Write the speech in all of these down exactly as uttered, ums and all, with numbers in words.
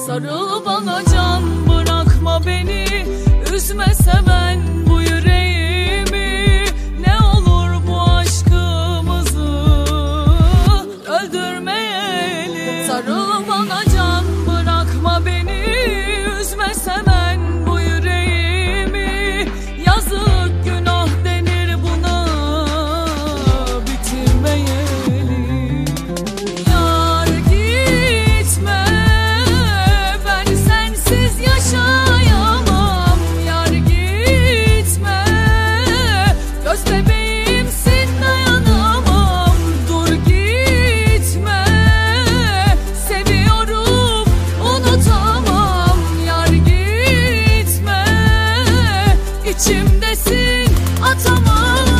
Sarıl bana can, bırakma beni, üzme seven bu yüreğimi. Ne olur bu aşkımızı öldürmeyelim. Sarıl bana can, bırakma beni, üzme seven bu yüreğimi. Yazık günah denir buna, bitirmeyelim. Yar gitme, ben sensiz yaşayamam. Yar gitme, göz bebeğimsin, dayanamam. Dur gitme, seviyorum unutamam. Yar gitme, içimdesin, atamam.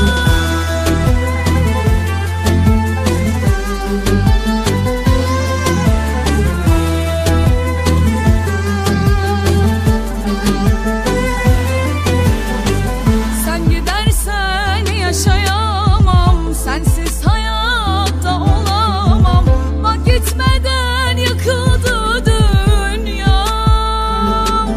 Sen gidersen yaşayamam, sensiz hayatta olamam. Bak gitmeden yıkıldı dünyam.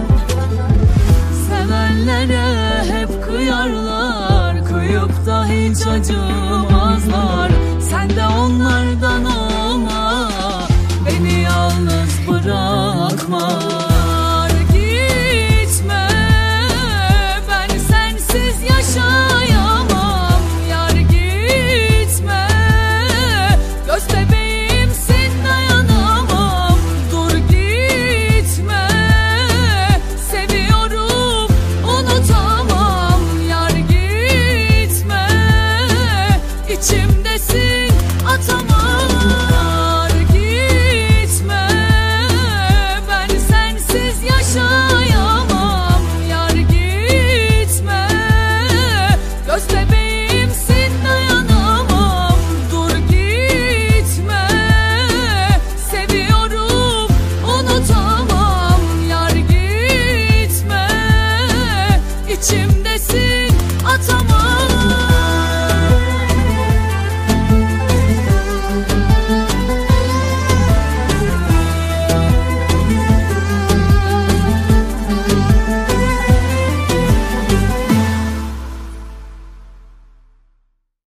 Sevenlere hep kıyarlar, kıyıp da hiç acımazlar. Sen de onlardan olma, beni yalnız bırakma. Yar gitme, ben sensiz yaşayamam. Yar gitme, göz bebeğimsin, dayanamam. Dur gitme, seviyorum unutamam. Yar gitme, içimdesin, atamam. Yar gitme, ben sensiz yaşayamam. Yar gitme, göz bebeğimsin, dayanamam. Dur gitme, seviyorum unutamam. Yar gitme, içimdesin, atamam.